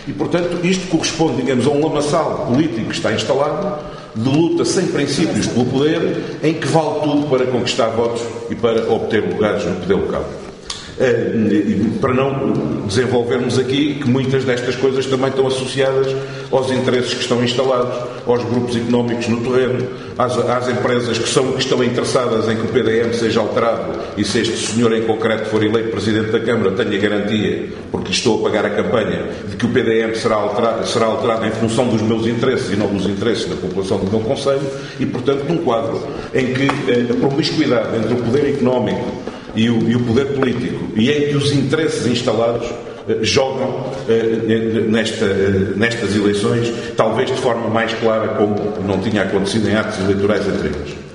E, portanto, isto corresponde, digamos, a um lamaçal político que está instalado, de luta sem princípios pelo poder, em que vale tudo para conquistar votos e para obter lugares no poder local. Para não desenvolvermos aqui que muitas destas coisas também estão associadas aos interesses que estão instalados, aos grupos económicos no terreno, às empresas que estão interessadas em que o PDM seja alterado e se este senhor em concreto for eleito Presidente da Câmara tenha garantia, porque estou a pagar a campanha, de que o PDM será alterado em função dos meus interesses e não dos interesses da população do meu concelho e, portanto, num quadro em que a promiscuidade entre o poder económico e o poder político, e em que os interesses instalados jogam nestas eleições, talvez de forma mais clara como não tinha acontecido em atos eleitorais anteriores.